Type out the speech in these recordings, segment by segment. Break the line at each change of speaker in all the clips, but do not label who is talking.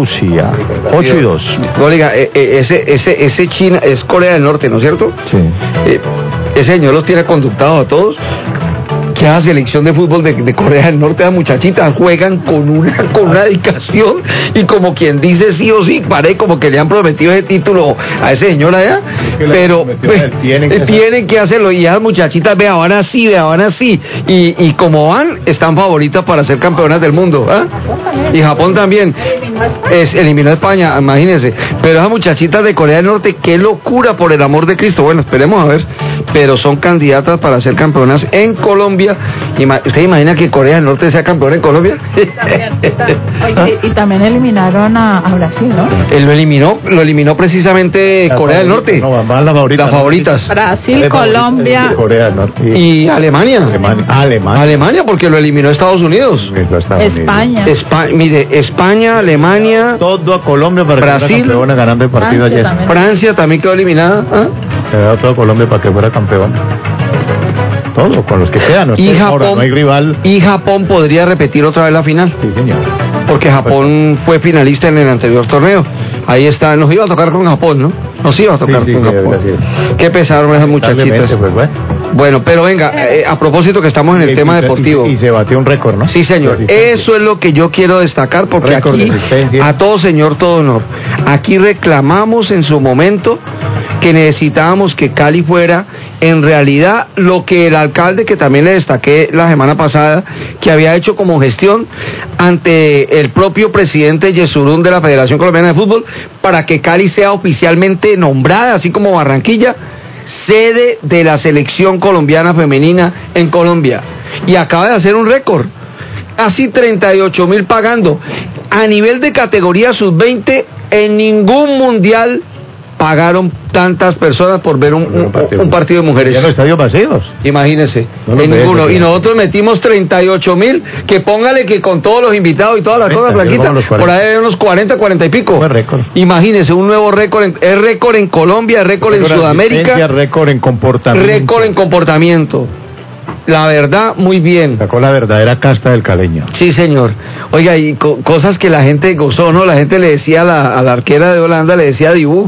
Rusia. 8-2.
Oiga, ese China es Corea del Norte, ¿no es cierto?
Sí.
Ese señor los tiene conductados a todos. Que a selección de fútbol de Corea del Norte, las muchachitas juegan con una dedicación y como quien dice sí o sí, parece como que le han prometido ese título a ese señor allá, pero tienen que hacerlo, y las muchachitas van así, y como van, están favoritas para ser campeonas del mundo, ¿eh? Y Japón también eliminó a España, imagínense, pero esas muchachitas de Corea del Norte, qué locura, por el amor de Cristo. Bueno, esperemos a ver, pero son candidatas para ser campeonas en Colombia. ¿Usted imagina que Corea del Norte sea campeón en Colombia?
Oye, y también eliminaron a Brasil, ¿no?
Él lo eliminó precisamente Corea del Norte.
No, van las favoritas.
Brasil, Colombia.
Corea del Norte.
Y Alemania. Alemania, porque lo eliminó Estados Unidos.
España.
Mire, España, Alemania.
Todo a Colombia para
Brasil,
que fuera campeona ganando el partido ayer.
Francia también quedó eliminada.
Se ha dado todo a Colombia para que fuera campeona. Todo, con los que quedan.
Y Japón,
ahora no hay rival.
Y Japón podría repetir otra vez la final.
Sí, señor.
Porque Japón fue finalista en el anterior torneo. Ahí está, nos iba a tocar con Japón, ¿no? Nos iba a tocar con Japón. Qué pesaron esas muchachitas.
Pues,
bueno, pero venga, a propósito que estamos en el tema deportivo.
Y se batió un récord, ¿no?
Sí, señor. Eso es lo que yo quiero destacar, porque aquí, a todo señor, todo honor. Aquí reclamamos en su momento que necesitábamos que Cali fuera en realidad lo que el alcalde, que también le destaqué la semana pasada, que había hecho como gestión ante el propio presidente Yesurún de la Federación Colombiana de Fútbol, para que Cali sea oficialmente nombrada, así como Barranquilla, sede de la selección colombiana femenina en Colombia. Y acaba de hacer un récord, casi 38.000 pagando. A nivel de categoría sub-20, en ningún mundial pagaron tantas personas por ver un partido de mujeres.
Ya los estadios vacíos.
Imagínense, en ninguno. Y nosotros metimos 38.000, que póngale que con todos los invitados y todas las cosas, Blanquita, por ahí hay unos 40 y pico. Imagínense, un nuevo récord, es récord en Colombia, récord en Sudamérica.
Récord en comportamiento.
Récord en comportamiento. La verdad, muy bien.
Sacó la verdadera casta del caleño.
Sí, señor. Oiga, y cosas que la gente gozó, ¿no? La gente le decía a la arquera de Holanda, le decía Dibú.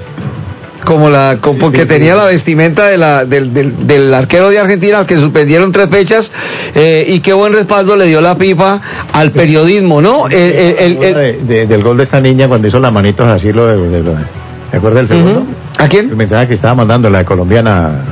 Porque tenía la vestimenta del arquero de Argentina, que suspendieron 3 fechas, y qué buen respaldo le dio la FIFA al periodismo, ¿no?
Del gol de esta niña cuando hizo las manitos así, ¿te acuerdas del segundo?
¿A quién?
El mensaje que estaba mandando la colombiana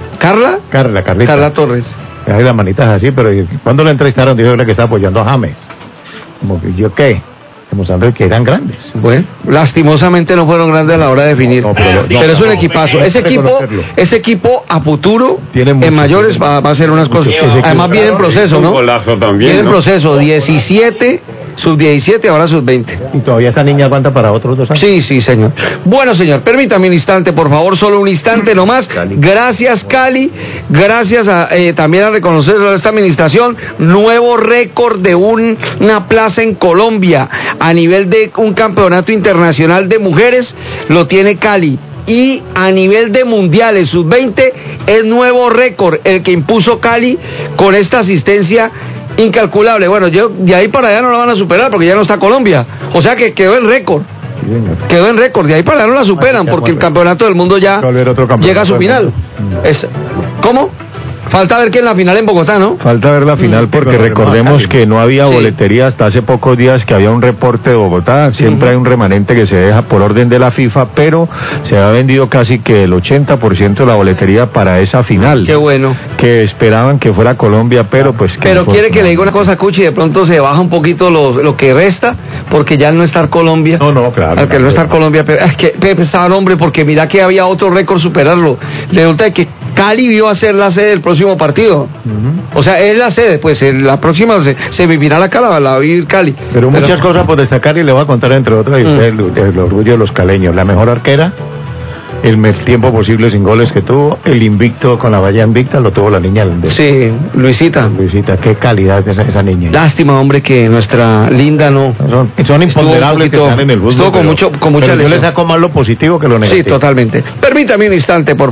Carlita
Torres.
Hay las manitas así, pero cuando la entrevistaron dijo que estaba apoyando a James. Como que yo qué, demostrando que eran grandes.
Bueno, lastimosamente no fueron grandes a la hora de definir. Pero es un equipazo. Ese equipo a futuro en mayores va a hacer unas cosas. Además viene en proceso, ¿no? Viene en proceso, 17, sub-17, ahora sub-20.
¿Y todavía esta niña aguanta para otros 2 años?
Sí, señor. Bueno, señor, permítame un instante, por favor, solo un instante nomás. Gracias, Cali. Gracias también a reconocer a esta administración. Nuevo récord de una plaza en Colombia a nivel de un campeonato internacional de mujeres, lo tiene Cali. Y a nivel de mundiales sub-20, es nuevo récord el que impuso Cali con esta asistencia incalculable. Bueno, de ahí para allá no lo van a superar porque ya no está Colombia. O sea que quedó en récord. Quedó en récord. De ahí para allá no la superan porque el campeonato del mundo ya llega a su final. ¿Cómo? Falta ver que en la final en Bogotá, ¿no?
Falta ver la final porque recordemos que no había boletería hasta hace pocos días, que había un reporte de Bogotá. Siempre hay un remanente que se deja por orden de la FIFA, pero se ha vendido casi que el 80% de la boletería para esa final.
Qué bueno.
Que esperaban que fuera Colombia, pero pues...
Pero quiere que le diga una cosa, Cuchi, de pronto se baja un poquito lo que resta, porque ya al no estar Colombia...
No, claro.
Al que no estar Colombia, pero es que pensaba, hombre, porque mira que había otro récord superarlo. Resulta que Cali vio a ser la sede del próximo partido. O sea, es la sede, pues la próxima semifinal acá la va a vivir Cali.
Pero muchas cosas por destacar y le voy a contar entre otras el orgullo de los caleños. La mejor arquera, el tiempo posible sin goles que tuvo, el invicto con la valla invicta lo tuvo la niña.
Sí, Luisita,
qué calidad esa niña.
Lástima, hombre, que nuestra linda no.
Son imponderables que están en el fútbol.
Con mucha
yo le saco más lo positivo que lo negativo.
Sí, totalmente. Permítame un instante, por